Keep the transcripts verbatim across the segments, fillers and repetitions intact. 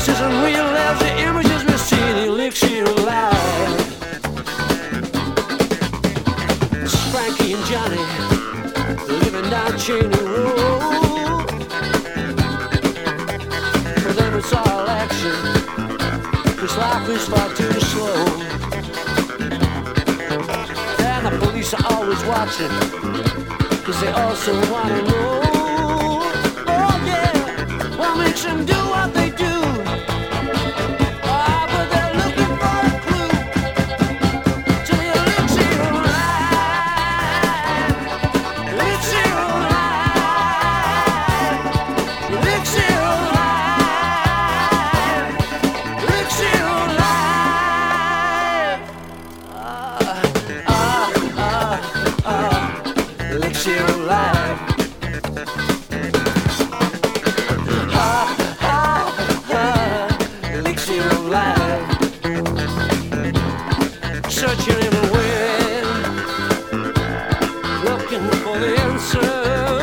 This isn't real as the images we see, the elixir of life. It's Frankie and Johnny living down Cheney Road. For them it's all action, 'cause life is far too slow. And the police are always watching, 'cause they also wanna know. Oh yeah, what makes them do what they do? Ah, but they're looking for a clue to the elixir of life. Elixir of life. Elixir of life. Elixir of life. Ah, ah, ah, ah. Elixir of life. Ha, ha, ha. Elixir of life. Searching everywhere, looking for the answer.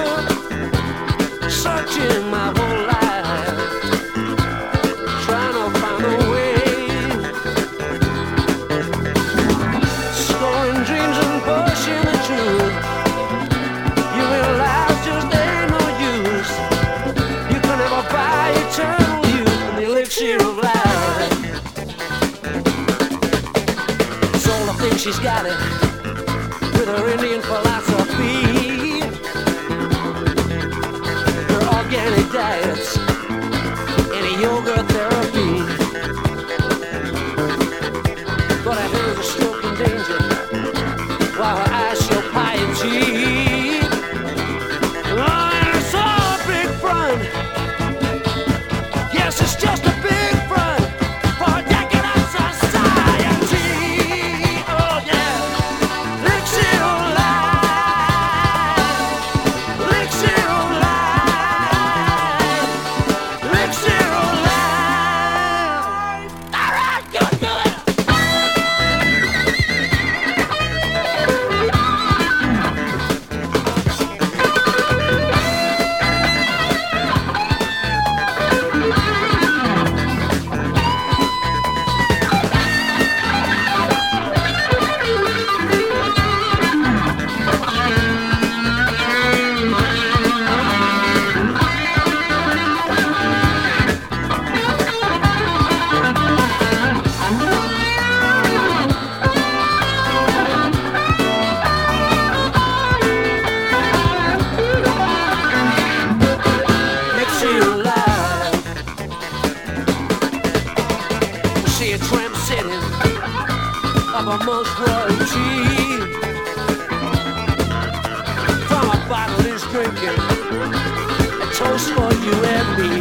Searching my whole life, trying to find a way. Scoring dreams and pushing the truth. You realize just ain't no use. You can never buy eternal youth in the elixir of life. Zola thinks she's got it with her Indian philosophy, her organic diets, and a yoga therapy. But I heard her stroke in danger while her eyes show piety. Yes, it's just a big front for a decadent society. Oh yeah, elixir of life, elixir of life, elixir of life. All right, go do it. Elixir of life. See a tramp sitting up amongst royalty. From a bottle he's drinking a toast for you and me.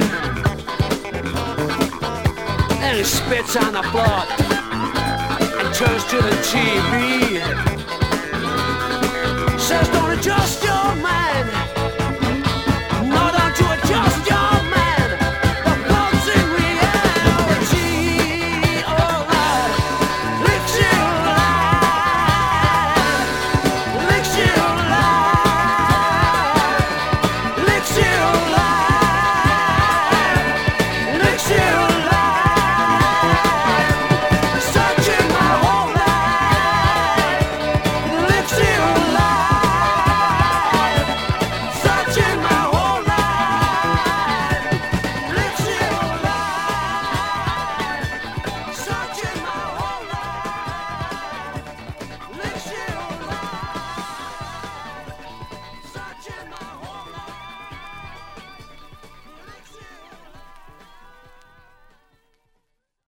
And he spits on the floor and turns to the T V. Says, don't adjust your mind.